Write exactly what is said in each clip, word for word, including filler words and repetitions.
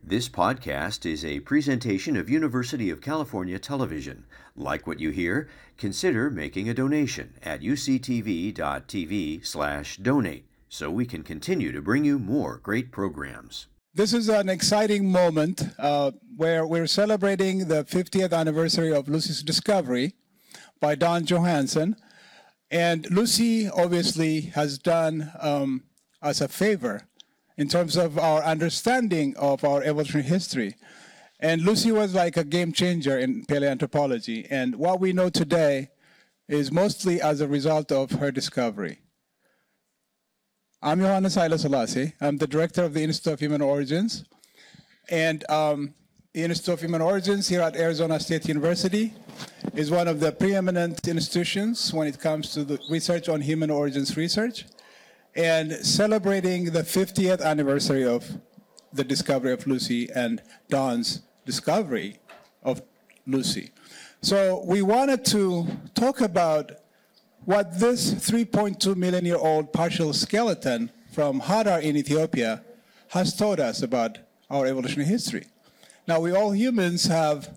This podcast is a presentation of University of California Television. Like what you hear? Consider making a donation at uctv.tv slash donate so we can continue to bring you more great programs. This is an exciting moment uh, where we're celebrating the fiftieth anniversary of Lucy's discovery by Don Johanson. And Lucy obviously has done um, us a favor in terms of our understanding of our evolutionary history. And Lucy was like a game changer in paleoanthropology. And what we know today is mostly as a result of her discovery. I'm Johannes Haile Selassie. I'm the director of the Institute of Human Origins. And um, the Institute of Human Origins here at Arizona State University is one of the preeminent institutions when it comes to the research on human origins research, and celebrating the fiftieth anniversary of the discovery of Lucy and Don's discovery of Lucy. So we wanted to talk about what this three point two million year old partial skeleton from Hadar in Ethiopia has taught us about our evolutionary history. Now, we all humans have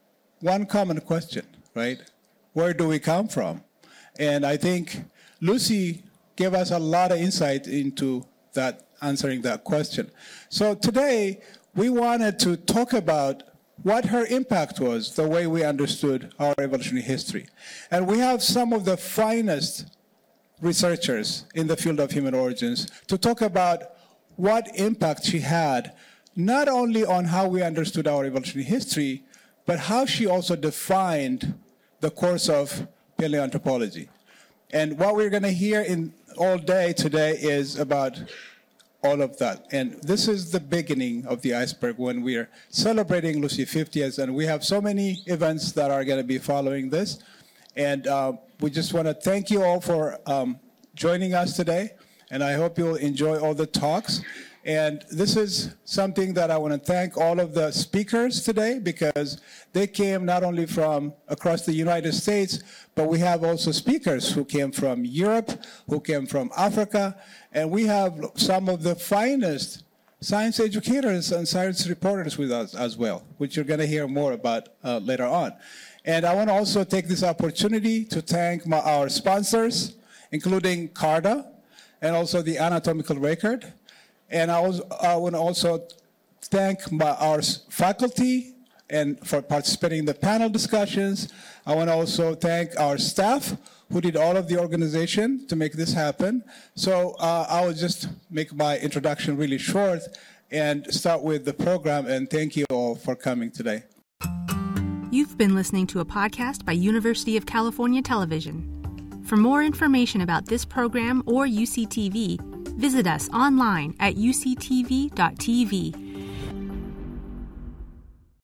one common question, right? Where do we come from? And I think Lucy gave us a lot of insight into that, answering that question. So today, we wanted to talk about what her impact was, the way we understood our evolutionary history. And we have some of the finest researchers in the field of human origins to talk about what impact she had, not only on how we understood our evolutionary history, but how she also defined the course of paleoanthropology. And what we're going to hear in all day today is about all of that. And this is the beginning of the iceberg when we're celebrating Lucy fiftieth, and we have so many events that are going to be following this. And uh, we just want to thank you all for um, joining us today, and I hope you'll enjoy all the talks. And this is something that I want to thank all of the speakers today, because they came not only from across the United States, but we have also speakers who came from Europe, who came from Africa, and we have some of the finest science educators and science reporters with us as well, which you're going to hear more about uh, later on. And I want to also take this opportunity to thank my, our sponsors, including CARDA, and also the Anatomical Record. And I, was, I want to also thank my, our faculty and for participating in the panel discussions. I want to also thank our staff who did all of the organization to make this happen. So uh, I will just make my introduction really short and start with the program, and thank you all for coming today. You've been listening to a podcast by University of California Television. For more information about this program or U C T V, visit us online at u c t v dot t v